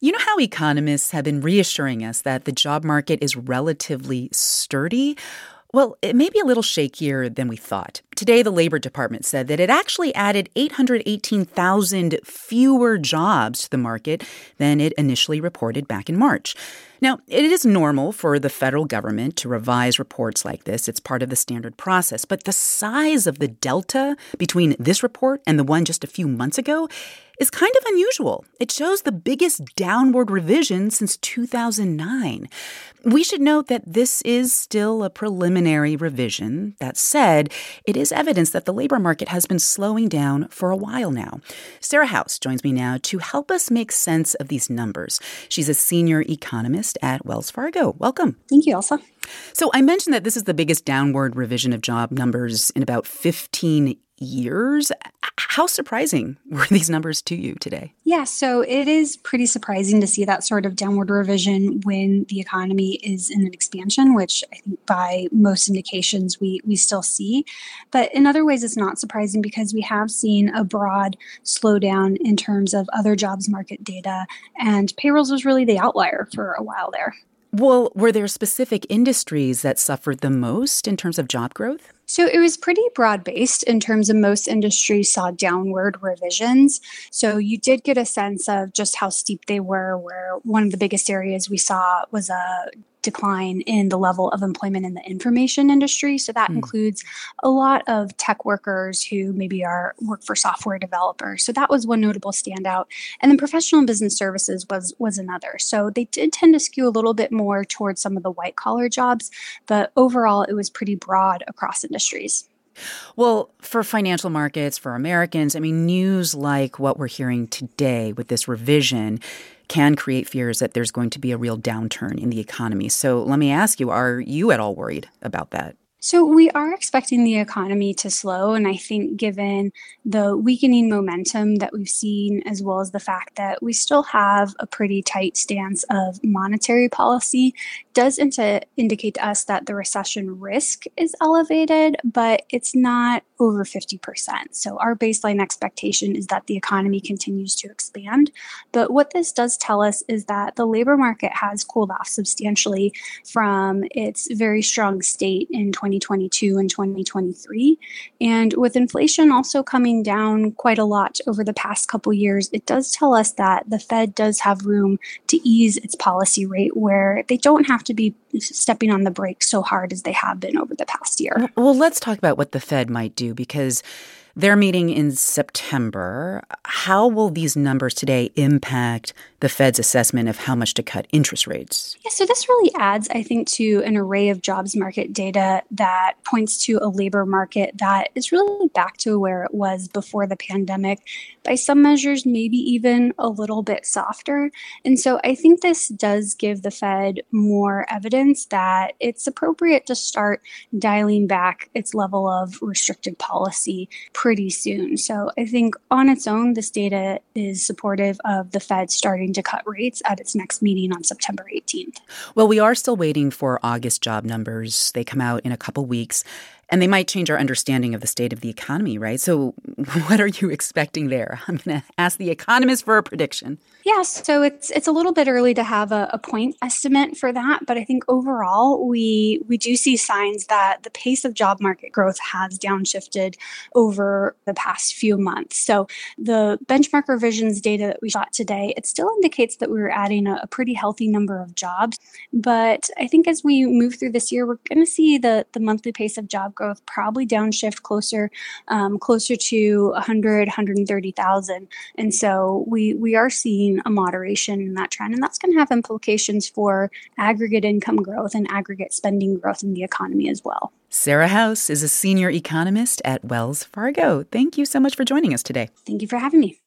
You know how economists have been reassuring us that the job market is relatively sturdy? Well, it may be a little shakier than we thought. Today, the Labor Department said that it actually added 818,000 fewer jobs to the market than it initially reported back in March. Now, it is normal for the federal government to revise reports like this. It's part of the standard process. But the size of the delta between this report and the one just a few months ago is kind of unusual. It shows the biggest downward revision since 2009. We should note that this is still a preliminary revision. That said, it is evidence that the labor market has been slowing down for a while now. Sarah House joins me now to help us make sense of these numbers. She's a senior economist at Wells Fargo. Welcome. Thank you, Elsa. So I mentioned that this is the biggest downward revision of job numbers in about 15 years. How surprising were these numbers to you today? Yeah, so it is pretty surprising to see that sort of downward revision when the economy is in an expansion, which I think by most indications we still see. But in other ways, it's not surprising because we have seen a broad slowdown in terms of other jobs market data, and payrolls was really the outlier for a while there. Well, were there specific industries that suffered the most in terms of job growth? So it was pretty broad-based in terms of most industries saw downward revisions. So you did get a sense of just how steep they were, where one of the biggest areas we saw was a decline in the level of employment in the information industry. So that includes a lot of tech workers who maybe work for software developers. So that was one notable standout. And then professional and business services was another. So they did tend to skew a little bit more towards some of the white collar jobs, but overall it was pretty broad across industries. Well, for financial markets, for Americans, news like what we're hearing today with this revision can create fears that there's going to be a real downturn in the economy. So let me ask you, are you at all worried about that? So we are expecting the economy to slow, and I think given the weakening momentum that we've seen, as well as the fact that we still have a pretty tight stance of monetary policy, does indicate to us that the recession risk is elevated, but it's not over 50%. So our baseline expectation is that the economy continues to expand. But what this does tell us is that the labor market has cooled off substantially from its very strong state in 2022 and 2023. And with inflation also coming down quite a lot over the past couple years, it does tell us that the Fed does have room to ease its policy rate where they don't have to be stepping on the brakes so hard as they have been over the past year. Well, let's talk about what the Fed might do, because they're meeting in September. How will these numbers today impact the Fed's assessment of how much to cut interest rates? Yeah, so this really adds, I think, to an array of jobs market data that points to a labor market that is really back to where it was before the pandemic. By some measures, maybe even a little bit softer. And so I think this does give the Fed more evidence that it's appropriate to start dialing back its level of restrictive policy pretty soon. So I think on its own, this data is supportive of the Fed starting to cut rates at its next meeting on September 18th. Well, we are still waiting for August job numbers. They come out in a couple weeks, and they might change our understanding of the state of the economy, right? So what are you expecting there? I'm going to ask the economist for a prediction. Yes, so it's a little bit early to have a point estimate for that, but I think overall we do see signs that the pace of job market growth has downshifted over the past few months. So the benchmark revisions data that we got today, it still indicates that we were adding a pretty healthy number of jobs, but I think as we move through this year, we're going to see the monthly pace of job growth probably downshift closer to 130,000. And so we are seeing a moderation in that trend, and that's going to have implications for aggregate income growth and aggregate spending growth in the economy as well. Sarah House is a senior economist at Wells Fargo. Thank you so much for joining us today. Thank you for having me.